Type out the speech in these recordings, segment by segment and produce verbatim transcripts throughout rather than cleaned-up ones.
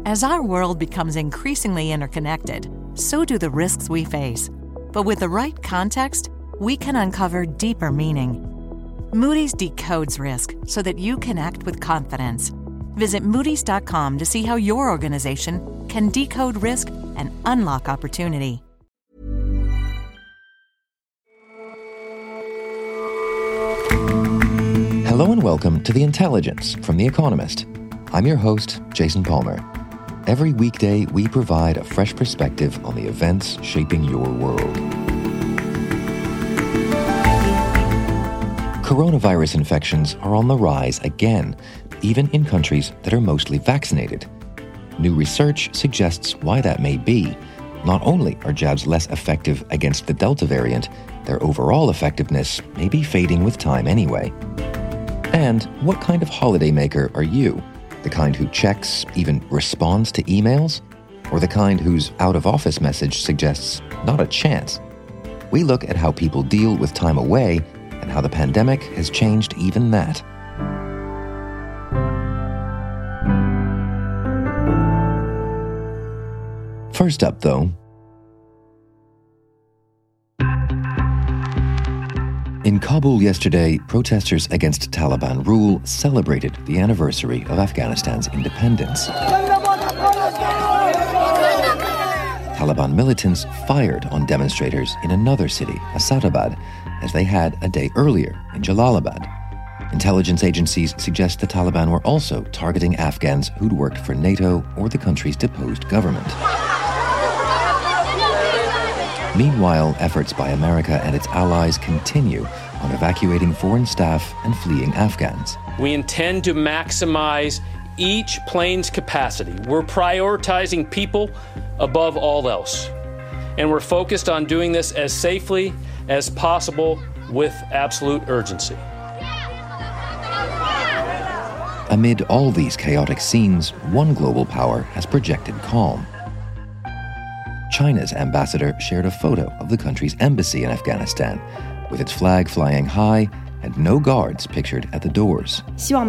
As our world becomes increasingly interconnected, so do the risks we face. But with the right context, we can uncover deeper meaning. Moody's decodes risk so that you can act with confidence. Visit Moody's dot com to see how your organization can decode risk and unlock opportunity. Hello and welcome to The Intelligence from The Economist. I'm your host, Jason Palmer. Every weekday, we provide a fresh perspective on the events shaping your world. Coronavirus infections are on the rise again, even in countries that are mostly vaccinated. New research suggests why that may be. Not only are jabs less effective against the Delta variant, their overall effectiveness may be fading with time anyway. And what kind of holidaymaker are you? The kind who checks, even responds to emails? Or the kind whose out-of-office message suggests not a chance? We look at how people deal with time away and how the pandemic has changed even that. First up, though, in Kabul yesterday, protesters against Taliban rule celebrated the anniversary of Afghanistan's independence. Taliban militants fired on demonstrators in another city, Asadabad, as they had a day earlier in Jalalabad. Intelligence agencies suggest the Taliban were also targeting Afghans who'd worked for NATO or the country's deposed government. Meanwhile, efforts by America and its allies continue on evacuating foreign staff and fleeing Afghans. We intend to maximize each plane's capacity. We're prioritizing people above all else. And we're focused on doing this as safely as possible with absolute urgency. Amid all these chaotic scenes, one global power has projected calm. China's ambassador shared a photo of the country's embassy in Afghanistan, with its flag flying high and no guards pictured at the doors.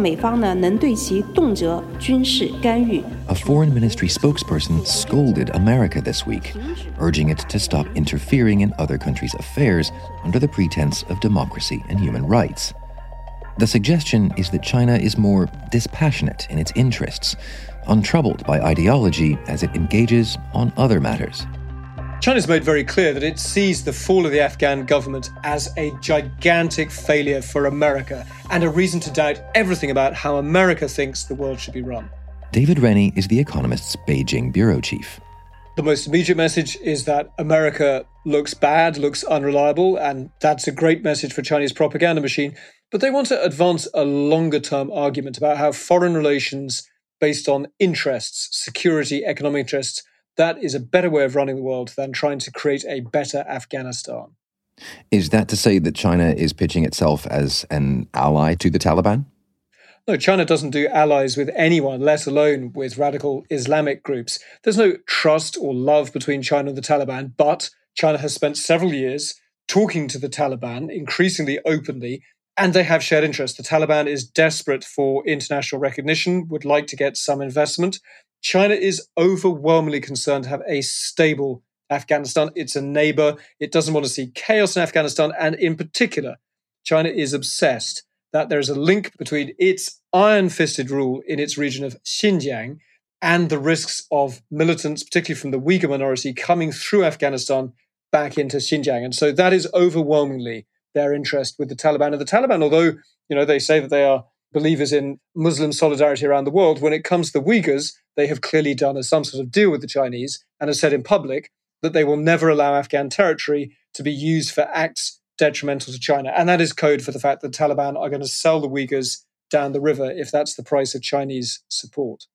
A foreign ministry spokesperson scolded America this week, urging it to stop interfering in other countries' affairs under the pretense of democracy and human rights. The suggestion is that China is more dispassionate in its interests, untroubled by ideology as it engages on other matters. China's made very clear that it sees the fall of the Afghan government as a gigantic failure for America and a reason to doubt everything about how America thinks the world should be run. David Rennie is The Economist's Beijing bureau chief. The most immediate message is that America looks bad, looks unreliable, and that's a great message for Chinese propaganda machine. But they want to advance a longer-term argument about how foreign relations based on interests, security, economic interests, that is a better way of running the world than trying to create a better Afghanistan. Is that to say that China is pitching itself as an ally to the Taliban? No, China doesn't do allies with anyone, let alone with radical Islamic groups. There's no trust or love between China and the Taliban, but China has spent several years talking to the Taliban, increasingly openly, and they have shared interests. The Taliban is desperate for international recognition, would like to get some investment. China is overwhelmingly concerned to have a stable Afghanistan. It's a neighbor. It doesn't want to see chaos in Afghanistan. And in particular, China is obsessed that there is a link between its iron-fisted rule in its region of Xinjiang and the risks of militants, particularly from the Uyghur minority, coming through Afghanistan back into Xinjiang. And so that is overwhelmingly their interest with the Taliban. And the Taliban, although, you know, they say that they are believers in Muslim solidarity around the world, when it comes to the Uyghurs, they have clearly done a, some sort of deal with the Chinese and have said in public that they will never allow Afghan territory to be used for acts detrimental to China. And that is code for the fact that the Taliban are going to sell the Uyghurs down the river if that's the price of Chinese support.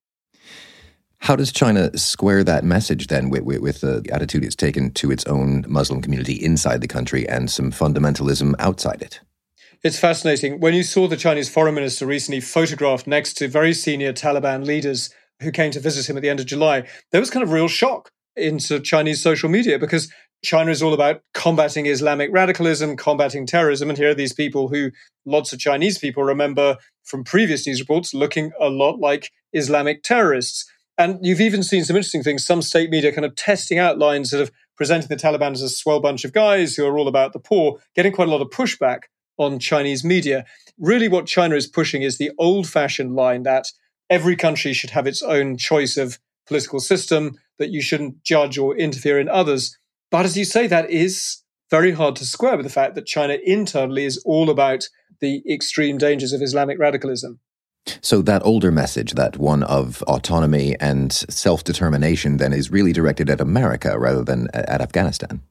How does China square that message then with, with, with the attitude it's taken to its own Muslim community inside the country and some fundamentalism outside it? It's fascinating. When you saw the Chinese foreign minister recently photographed next to very senior Taliban leaders who came to visit him at the end of July, there was kind of real shock into Chinese social media because China is all about combating Islamic radicalism, combating terrorism. And here are these people who lots of Chinese people remember from previous news reports looking a lot like Islamic terrorists. And you've even seen some interesting things, some state media kind of testing out lines that have presented the Taliban as a swell bunch of guys who are all about the poor, getting quite a lot of pushback on Chinese media. Really what China is pushing is the old-fashioned line that every country should have its own choice of political system, that you shouldn't judge or interfere in others. But as you say, that is very hard to square with the fact that China internally is all about the extreme dangers of Islamic radicalism. So that older message, that one of autonomy and self-determination, then is really directed at America rather than at Afghanistan.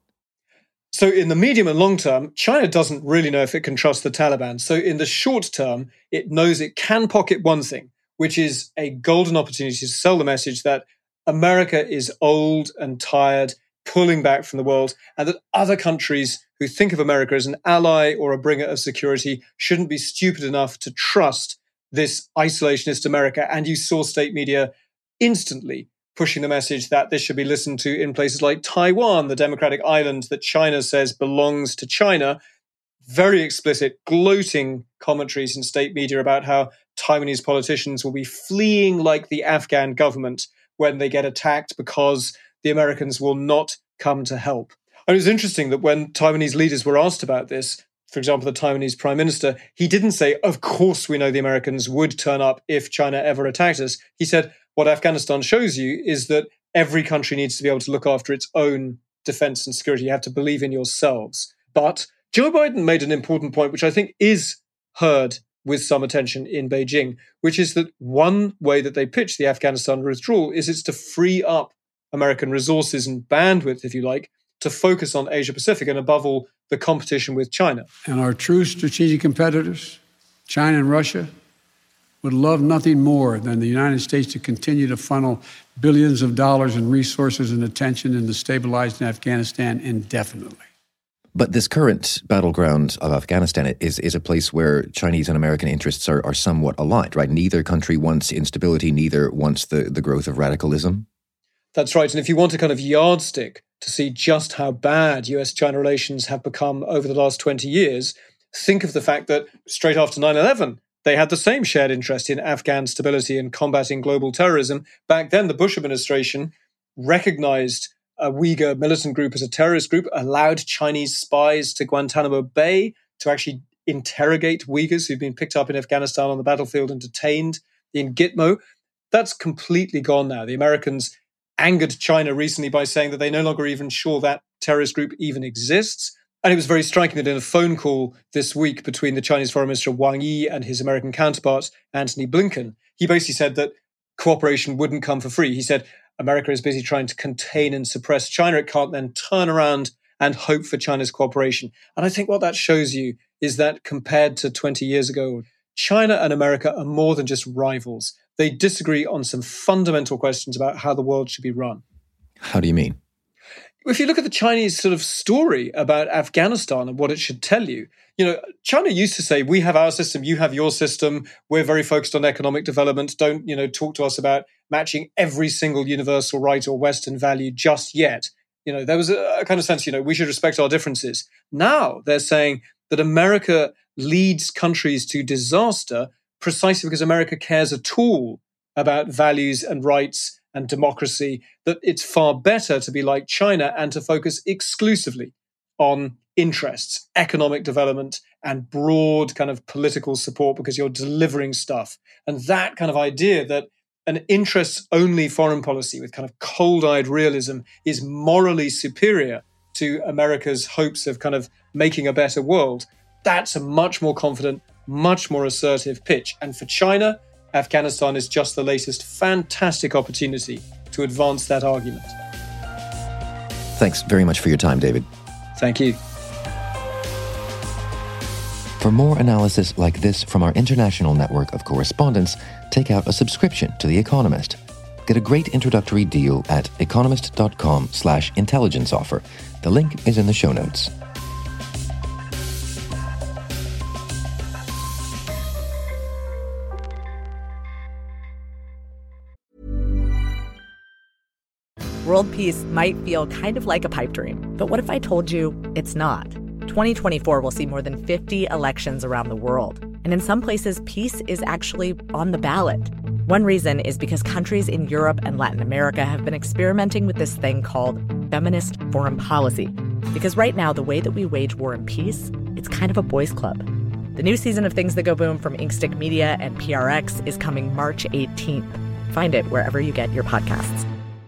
So in the medium and long term, China doesn't really know if it can trust the Taliban. So in the short term, it knows it can pocket one thing, which is a golden opportunity to sell the message that America is old and tired, pulling back from the world, and that other countries who think of America as an ally or a bringer of security shouldn't be stupid enough to trust this isolationist America. And you saw state media instantly pushing the message that this should be listened to in places like Taiwan, the democratic island that China says belongs to China. Very explicit, gloating commentaries in state media about how Taiwanese politicians will be fleeing like the Afghan government when they get attacked because the Americans will not come to help. And it was interesting that when Taiwanese leaders were asked about this, for example, the Taiwanese prime minister, he didn't say, of course we know the Americans would turn up if China ever attacked us. He said, what Afghanistan shows you is that every country needs to be able to look after its own defense and security. You have to believe in yourselves. But Joe Biden made an important point, which I think is heard with some attention in Beijing, which is that one way that they pitch the Afghanistan withdrawal is it's to free up American resources and bandwidth, if you like, to focus on Asia-Pacific and, above all, the competition with China. And our true strategic competitors, China and Russia, would love nothing more than the United States to continue to funnel billions of dollars in resources and attention into stabilizing Afghanistan indefinitely. But this current battleground of Afghanistan is, is a place where Chinese and American interests are, are somewhat aligned, right? Neither country wants instability, neither wants the, the growth of radicalism. That's right. And if you want a kind of yardstick to see just how bad U S China relations have become over the last twenty years, think of the fact that straight after nine eleven, they had the same shared interest in Afghan stability and combating global terrorism. Back then, the Bush administration recognized a Uyghur militant group as a terrorist group, allowed Chinese spies to Guantanamo Bay to actually interrogate Uyghurs who'd been picked up in Afghanistan on the battlefield and detained in Gitmo. That's completely gone now. The Americans angered China recently by saying that they're no longer even sure that terrorist group even exists. And it was very striking that in a phone call this week between the Chinese Foreign Minister Wang Yi and his American counterpart, Antony Blinken, he basically said that cooperation wouldn't come for free. He said America is busy trying to contain and suppress China. It can't then turn around and hope for China's cooperation. And I think what that shows you is that compared to twenty years ago, China and America are more than just rivals. They disagree on some fundamental questions about how the world should be run. How do you mean? If you look at the Chinese sort of story about Afghanistan and what it should tell you, you know, China used to say, we have our system, you have your system. We're very focused on economic development. Don't, you know, talk to us about matching every single universal right or Western value just yet. You know, there was a, a kind of sense, you know, we should respect our differences. Now they're saying that America leads countries to disaster precisely because America cares at all about values and rights and democracy, that it's far better to be like China and to focus exclusively on interests, economic development, and broad kind of political support because you're delivering stuff. And that kind of idea that an interests-only foreign policy with kind of cold-eyed realism is morally superior to America's hopes of kind of making a better world, that's a much more confident, much more assertive pitch. And for China, Afghanistan is just the latest fantastic opportunity to advance that argument. Thanks very much for your time, David. Thank you. For more analysis like this from our international network of correspondents, take out a subscription to The Economist. Get a great introductory deal at economist.com slash intelligence offer. The link is in the show notes. World peace might feel kind of like a pipe dream, but what if I told you it's not? twenty twenty-four will see more than fifty elections around the world, and in some places, peace is actually on the ballot. One reason is because countries in Europe and Latin America have been experimenting with this thing called feminist foreign policy. Because right now, the way that we wage war and peace, it's kind of a boys' club. The new season of Things That Go Boom from Inkstick Media and P R X is coming March eighteenth. Find it wherever you get your podcasts.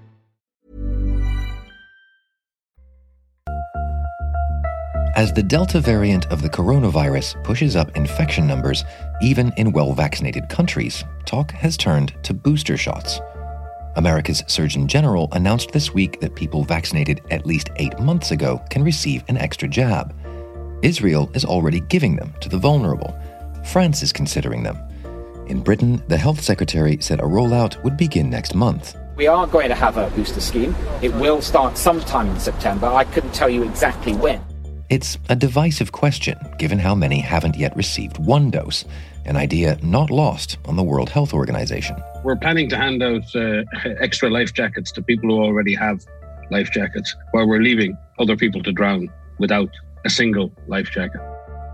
As the Delta variant of the coronavirus pushes up infection numbers, even in well-vaccinated countries, talk has turned to booster shots. America's Surgeon General announced this week that people vaccinated at least eight months ago can receive an extra jab. Israel is already giving them to the vulnerable. France is considering them. In Britain, the health secretary said a rollout would begin next month. We are going to have a booster scheme. It will start sometime in September. I couldn't tell you exactly when. It's a divisive question, given how many haven't yet received one dose, an idea not lost on the World Health Organization. We're planning to hand out uh, extra life jackets to people who already have life jackets, while we're leaving other people to drown without a single life jacket.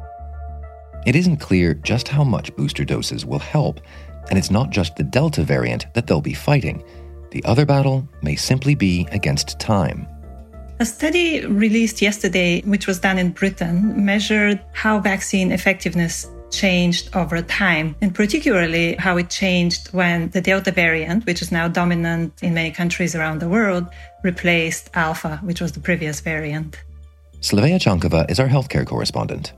It isn't clear just how much booster doses will help, and it's not just the Delta variant that they'll be fighting. The other battle may simply be against time. A study released yesterday, which was done in Britain, measured how vaccine effectiveness changed over time, and particularly how it changed when the Delta variant, which is now dominant in many countries around the world, replaced Alpha, which was the previous variant. Slavea Chankova is our healthcare correspondent.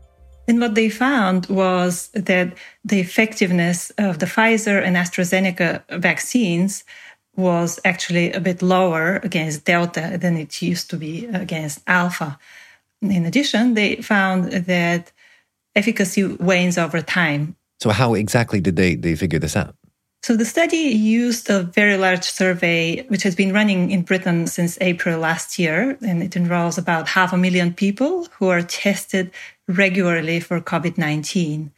And what they found was that the effectiveness of the Pfizer and AstraZeneca vaccines was actually a bit lower against Delta than it used to be against Alpha. In addition, they found that efficacy wanes over time. So how exactly did they, they figure this out? So the study used a very large survey, which has been running in Britain since April last year, and it enrolls about half a million people who are tested regularly for COVID nineteen.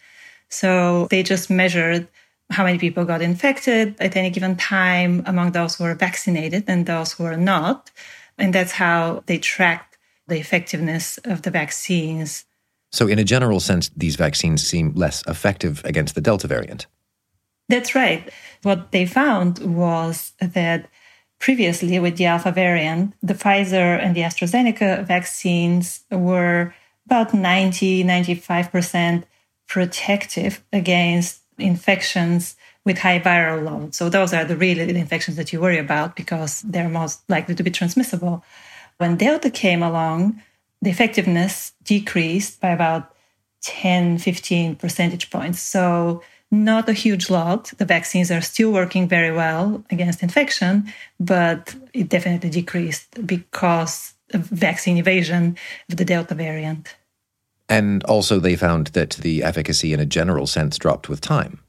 So they just measured how many people got infected at any given time among those who were vaccinated and those who were not. And that's how they tracked the effectiveness of the vaccines. So in a general sense, these vaccines seem less effective against the Delta variant. That's right. What they found was that previously with the Alpha variant, the Pfizer and the AstraZeneca vaccines were about ninety, ninety-five percent protective against infections with high viral load. So those are the real infections that you worry about because they're most likely to be transmissible. When Delta came along, the effectiveness decreased by about ten, fifteen percentage points. So not a huge lot. The vaccines are still working very well against infection, but it definitely decreased because of vaccine evasion of the Delta variant. And also they found that the efficacy in a general sense dropped with time.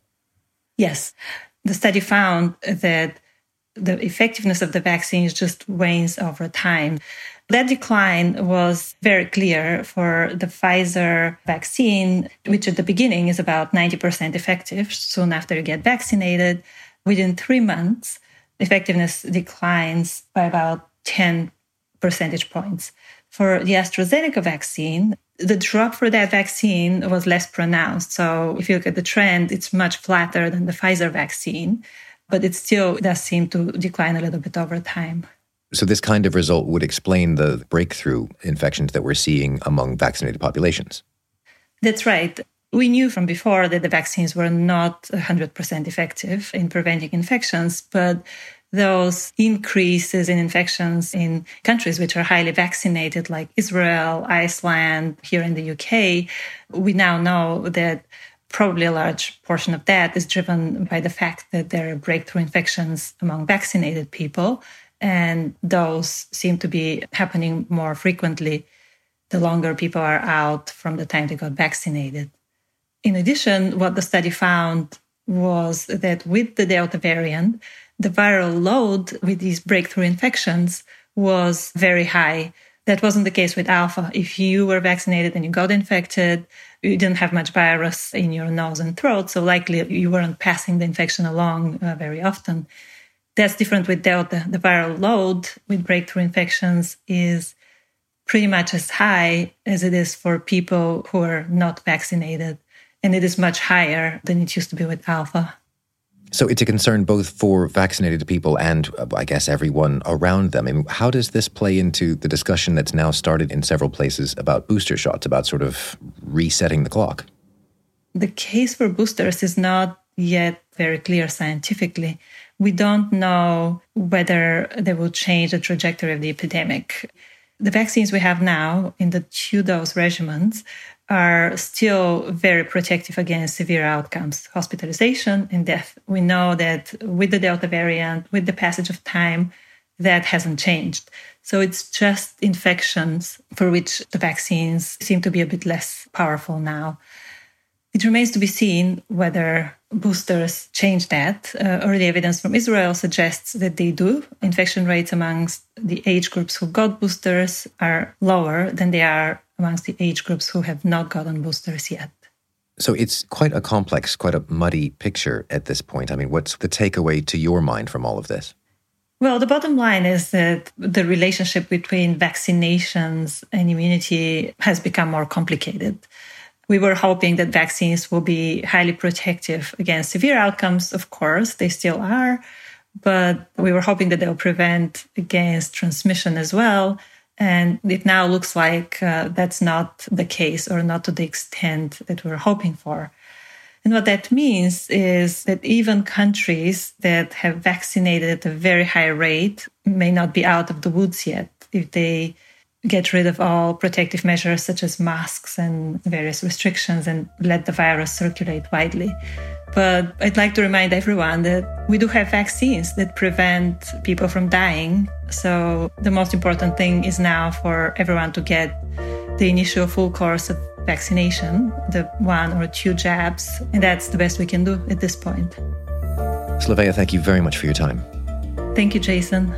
Yes. The study found that the effectiveness of the vaccines just wanes over time. That decline was very clear for the Pfizer vaccine, which at the beginning is about ninety percent effective. Soon after you get vaccinated, within three months, effectiveness declines by about ten percentage points. For the AstraZeneca vaccine, the drop for that vaccine was less pronounced. So if you look at the trend, it's much flatter than the Pfizer vaccine, but it still does seem to decline a little bit over time. So this kind of result would explain the breakthrough infections that we're seeing among vaccinated populations. That's right. We knew from before that the vaccines were not one hundred percent effective in preventing infections, but those increases in infections in countries which are highly vaccinated, like Israel, Iceland, here in the U K, we now know that probably a large portion of that is driven by the fact that there are breakthrough infections among vaccinated people. And those seem to be happening more frequently the longer people are out from the time they got vaccinated. In addition, what the study found was that with the Delta variant, the viral load with these breakthrough infections was very high. That wasn't the case with Alpha. If you were vaccinated and you got infected, you didn't have much virus in your nose and throat, so likely you weren't passing the infection along uh, very often. That's different with Delta. The viral load with breakthrough infections is pretty much as high as it is for people who are not vaccinated. And it is much higher than it used to be with Alpha. So it's a concern both for vaccinated people and, uh, I guess, everyone around them. I mean, how does this play into the discussion that's now started in several places about booster shots, about sort of resetting the clock? The case for boosters is not yet very clear scientifically. We don't know whether they will change the trajectory of the epidemic. The vaccines we have now in the two-dose regimens are still very protective against severe outcomes, hospitalization and death. We know that with the Delta variant, with the passage of time, that hasn't changed. So it's just infections for which the vaccines seem to be a bit less powerful now. It remains to be seen whether boosters change that. Uh, early evidence from Israel suggests that they do. Infection rates amongst the age groups who got boosters are lower than they are amongst the age groups who have not gotten boosters yet. So it's quite a complex, quite a muddy picture at this point. I mean, what's the takeaway to your mind from all of this? Well, the bottom line is that the relationship between vaccinations and immunity has become more complicated. We were hoping that vaccines will be highly protective against severe outcomes. Of course, they still are, but we were hoping that they'll prevent against transmission as well. And it now looks like uh, that's not the case, or not to the extent that we were hoping for. And what that means is that even countries that have vaccinated at a very high rate may not be out of the woods yet if they get rid of all protective measures such as masks and various restrictions and let the virus circulate widely. But I'd like to remind everyone that we do have vaccines that prevent people from dying. So the most important thing is now for everyone to get the initial full course of vaccination, the one or two jabs, and that's the best we can do at this point. Slavea, thank you very much for your time. Thank you, Jason.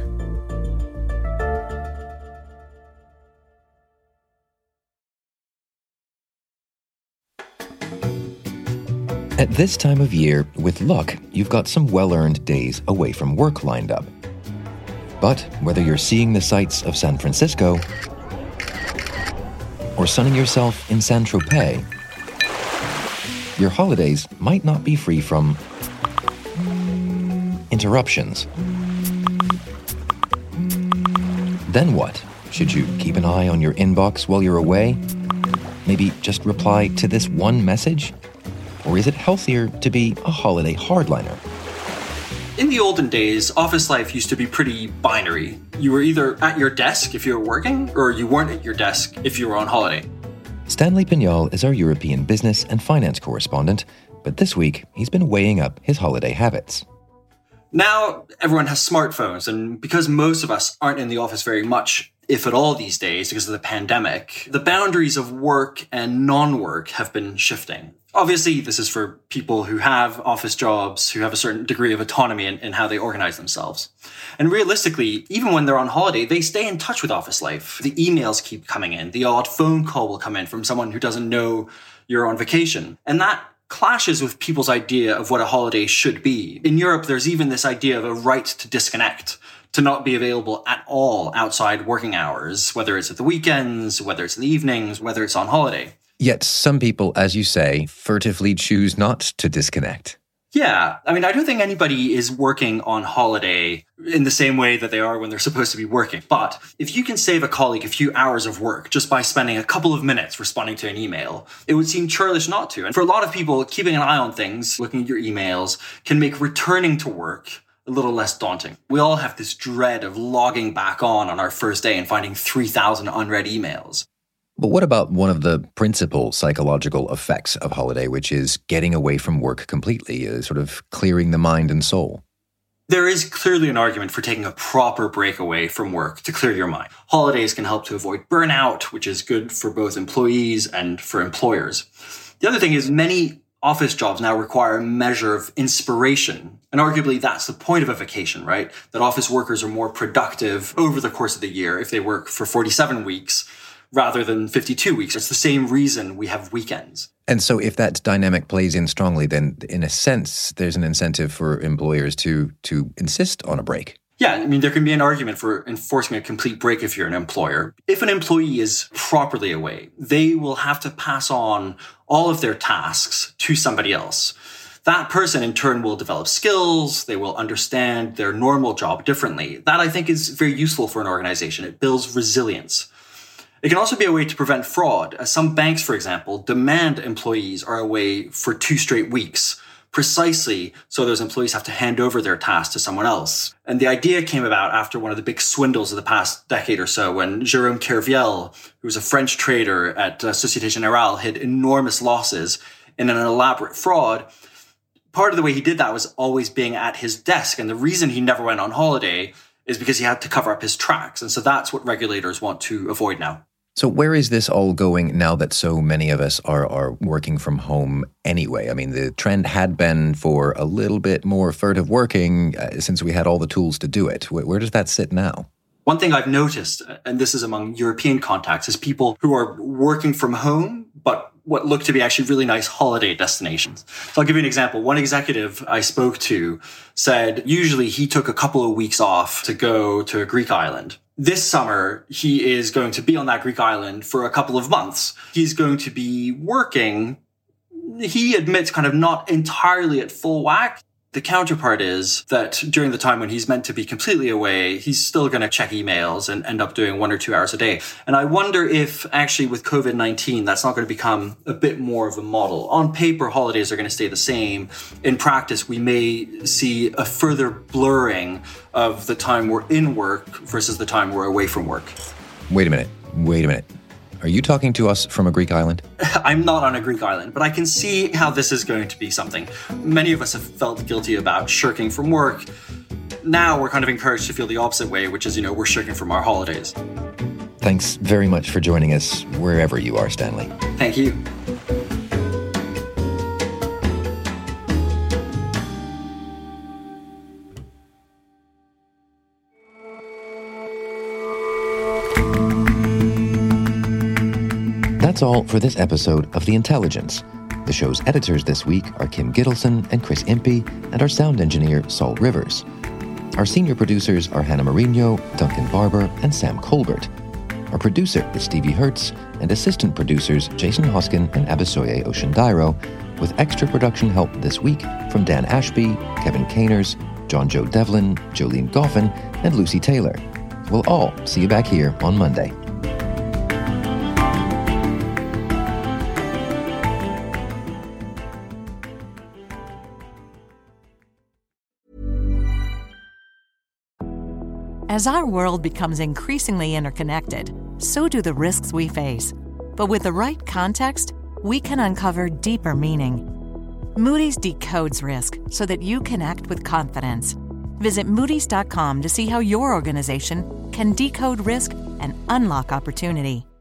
At this time of year, with luck, you've got some well-earned days away from work lined up. But whether you're seeing the sights of San Francisco or sunning yourself in Saint-Tropez, your holidays might not be free from interruptions. Then what? Should you keep an eye on your inbox while you're away? Maybe just reply to this one message? Or is it healthier to be a holiday hardliner? In the olden days, office life used to be pretty binary. You were either at your desk if you were working, or you weren't at your desk if you were on holiday. Stanley Pignol is our European business and finance correspondent, but this week he's been weighing up his holiday habits. Now, everyone has smartphones, and because most of us aren't in the office very much, if at all these days, because of the pandemic, the boundaries of work and non-work have been shifting. Obviously, this is for people who have office jobs, who have a certain degree of autonomy in, in how they organize themselves. And realistically, even when they're on holiday, they stay in touch with office life. The emails keep coming in. The odd phone call will come in from someone who doesn't know you're on vacation. And that clashes with people's idea of what a holiday should be. In Europe, there's even this idea of a right to disconnect, to not be available at all outside working hours, whether it's at the weekends, whether it's in the evenings, whether it's on holiday. Yet some people, as you say, furtively choose not to disconnect. Yeah. I mean, I don't think anybody is working on holiday in the same way that they are when they're supposed to be working. But if you can save a colleague a few hours of work just by spending a couple of minutes responding to an email, it would seem churlish not to. And for a lot of people, keeping an eye on things, looking at your emails, can make returning to work a little less daunting. We all have this dread of logging back on on our first day and finding three thousand unread emails. But what about one of the principal psychological effects of holiday, which is getting away from work completely, uh, sort of clearing the mind and soul? There is clearly an argument for taking a proper break away from work to clear your mind. Holidays can help to avoid burnout, which is good for both employees and for employers. The other thing is many office jobs now require a measure of inspiration. And arguably that's the point of a vacation, right? That office workers are more productive over the course of the year if they work for forty-seven weeks rather than fifty-two weeks. It's the same reason we have weekends. And so if that dynamic plays in strongly, then in a sense, there's an incentive for employers to to insist on a break. Yeah, I mean, there can be an argument for enforcing a complete break if you're an employer. If an employee is properly away, they will have to pass on all of their tasks to somebody else. That person in turn will develop skills, they will understand their normal job differently. That I think is very useful for an organization. It builds resilience. It can also be a way to prevent fraud, as some banks, for example, demand employees are away for two straight weeks, precisely so those employees have to hand over their tasks to someone else. And the idea came about after one of the big swindles of the past decade or so, when Jérôme Kerviel, who was a French trader at uh, Société Générale, hid enormous losses in an elaborate fraud. Part of the way he did that was always being at his desk. And the reason he never went on holiday is because he had to cover up his tracks. And so that's what regulators want to avoid now. So where is this all going now that so many of us are, are working from home anyway? I mean, the trend had been for a little bit more furtive working uh, since we had all the tools to do it. Where, where does that sit now? One thing I've noticed, and this is among European contacts, is people who are working from home, but what look to be actually really nice holiday destinations. So I'll give you an example. One executive I spoke to said usually he took a couple of weeks off to go to a Greek island. This summer, he is going to be on that Greek island for a couple of months. He's going to be working, he admits, kind of not entirely at full whack. The counterpart is that during the time when he's meant to be completely away, he's still going to check emails and end up doing one or two hours a day. And I wonder if actually with covid nineteen, that's not going to become a bit more of a model. On paper, holidays are going to stay the same. In practice, we may see a further blurring of the time we're in work versus the time we're away from work. Wait a minute. Wait a minute. Are you talking to us from a Greek island? I'm not on a Greek island, but I can see how this is going to be something. Many of us have felt guilty about shirking from work. Now we're kind of encouraged to feel the opposite way, which is, you know, we're shirking from our holidays. Thanks very much for joining us wherever you are, Stanley. Thank you. That's all for this episode of The Intelligence. The show's editors this week are Kim Gittleson and Chris Impey, and our sound engineer, Saul Rivers. Our senior producers are Hannah Mourinho, Duncan Barber, and Sam Colbert. Our producer is Stevie Hertz, and assistant producers Jason Hoskin and Abisoye Oshindairo, with extra production help this week from Dan Ashby, Kevin Caners, John Joe Devlin, Jolene Goffin, and Lucy Taylor. We'll all see you back here on Monday. As our world becomes increasingly interconnected, so do the risks we face. But with the right context, we can uncover deeper meaning. Moody's decodes risk so that you can act with confidence. Visit Moody's dot com to see how your organization can decode risk and unlock opportunity.